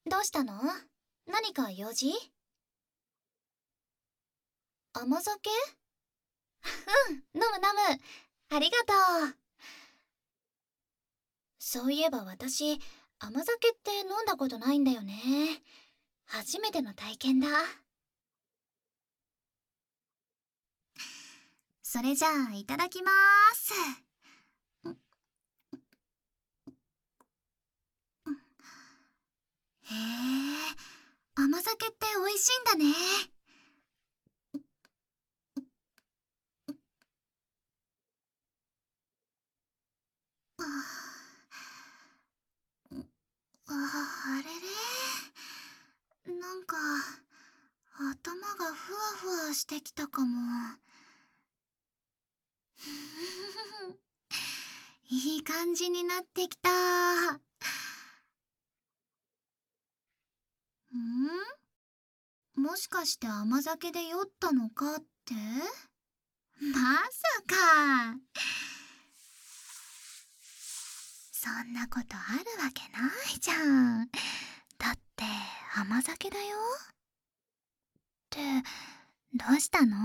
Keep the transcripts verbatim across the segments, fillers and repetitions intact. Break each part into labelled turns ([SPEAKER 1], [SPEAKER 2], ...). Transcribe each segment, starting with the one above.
[SPEAKER 1] どうしたの？何か用事？甘酒？うん、飲む飲む。ありがとう。そういえば私、甘酒って飲んだことないんだよね。初めての体験だ。それじゃあ、いただきまーす。へえ、甘酒って美味しいんだね。ああ、あれれ、なんか頭がふわふわしてきたかも。いい感じになってきた。ん？もしかして甘酒で酔ったのかって？まさか。そんなことあるわけないじゃん。だって甘酒だよ。ってどうしたの？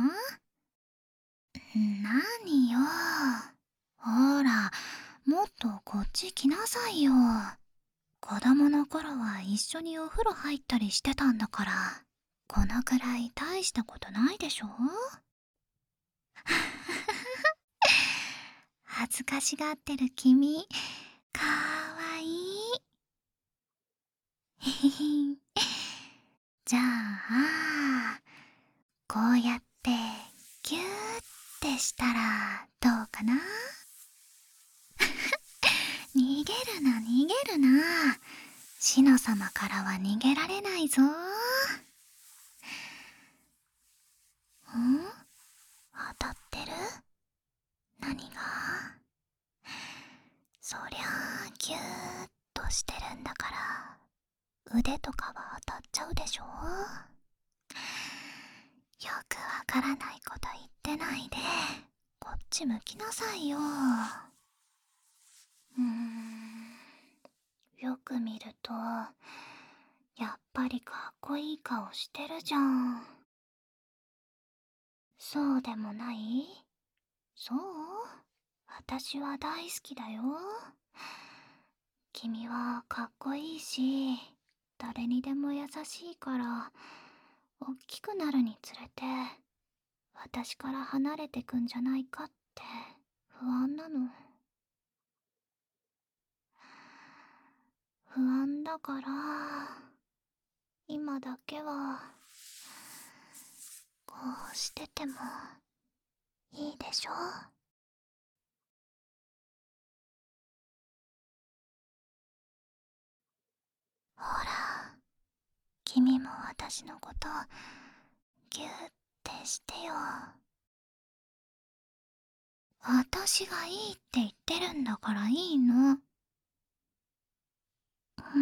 [SPEAKER 1] 何よ。ほら、もっとこっち来なさいよ。子供の頃は一緒にお風呂入ったりしてたんだから、このくらい大したことないでしょ？恥ずかしがってる君、かわいい。へへへ。じゃあ、こうやってギューってしたらどうかな？逃げるな逃げるな。シノ様からは逃げられないぞ。ん？当たってる？何が？そりゃあギューッとしてるんだから腕とかは当たっちゃうでしょ。よくわからないこと言ってないでこっち向きなさいよ。うーん、よく見るとやっぱりかっこいい顔してるじゃん。そうでもない？そう？私は大好きだよ。君はかっこいいし、誰にでも優しいから、おっきくなるにつれて、私から離れてくんじゃないかって不安なの。不安だから、今だけは、こうしててもいいでしょ？ほら、君も私のことギューってしてよ。私がいいって言ってるんだからいいの。うん。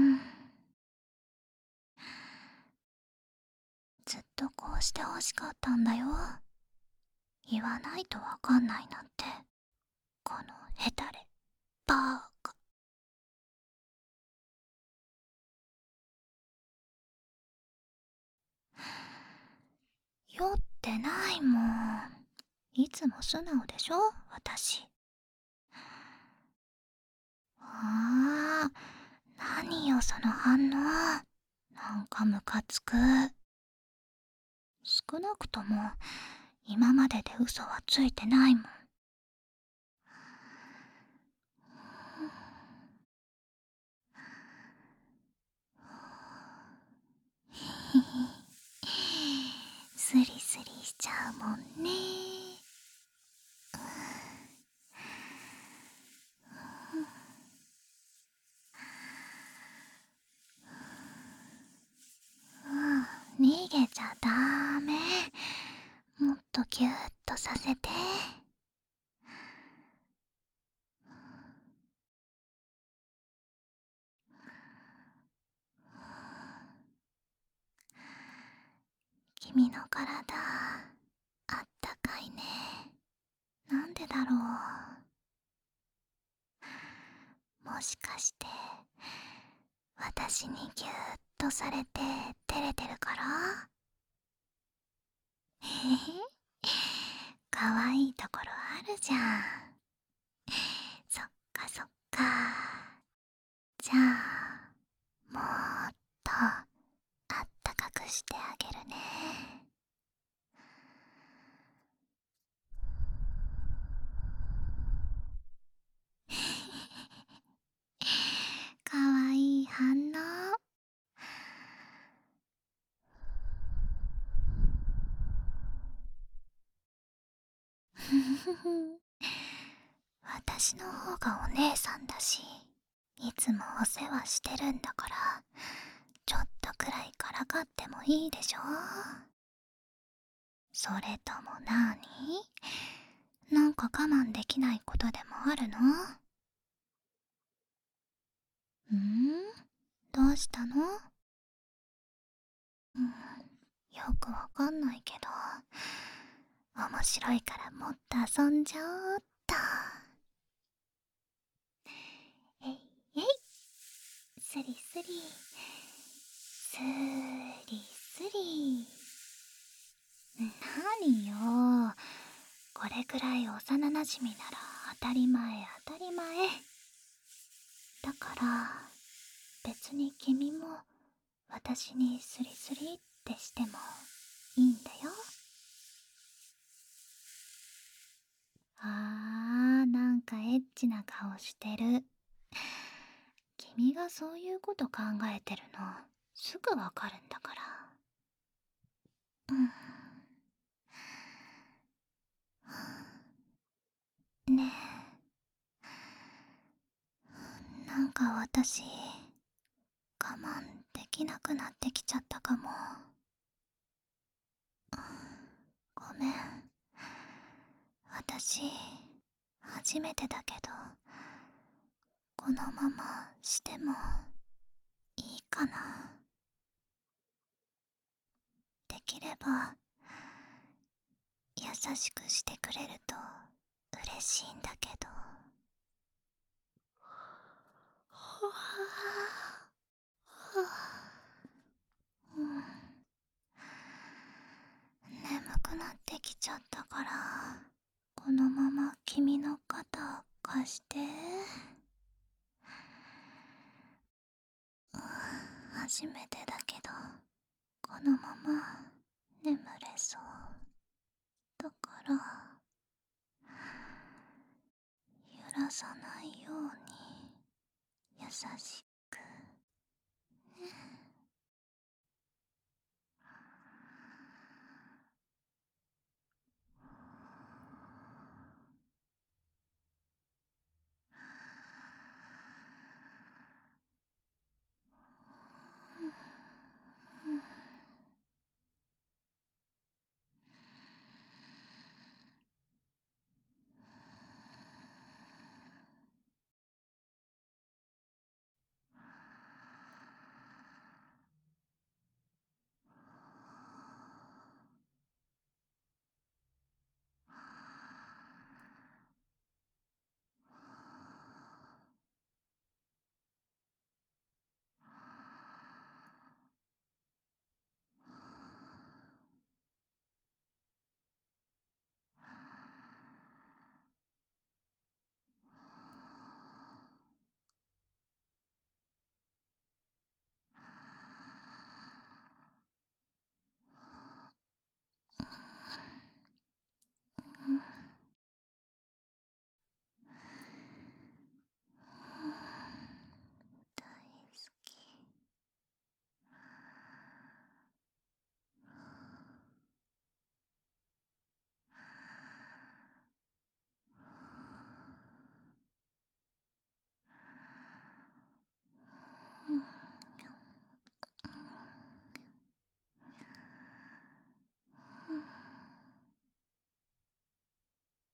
[SPEAKER 1] ずっとこうして欲しかったんだよ。言わないとわかんないなんて、このヘタレバーカ。酔ってないもん。いつも素直でしょ私。ああ、何よその反応。なんかムカつく。少なくとも今までで嘘はついてないもん。スリスリしちゃうもんね。うん、逃げちゃダメ。もっとギューッとさせて。君の体あったかいね。なんでだろう。もしかして私にぎゅーっとされて照れてるから？へへ、かわいいところあるじゃん。そっかそっか。じゃあもっとあったかくしてあげるね。かわいい反応。ふふふ、私の方がお姉さんだし、いつもお世話してるんだから、ちょっとくらいからかってもいいでしょ。それともなに？なんか我慢できないことでもあるの？ん？どうしたの？うん、よくわかんないけど、面白いからもっと遊んじゃおうっと。えいえい、スリスリスリスリ。なによ、これくらい幼なじみなら当たり前当たり前だから、別に君も私にスリスリってしてもいいんだよ。あー、なんかエッチな顔してる。君がそういうこと考えてるのすぐわかるんだから。うん、ねえ、なんか私我慢できなくなってきちゃったかも。ごめん、私初めてだけど、このまましてもいいかな？できれば優しくしてくれると嬉しいんだけど。はあ、はあ、うん、眠くなってきちゃったから、このまま君の肩貸して。初めてだけど、このまま眠れそうだから、揺らさないように優し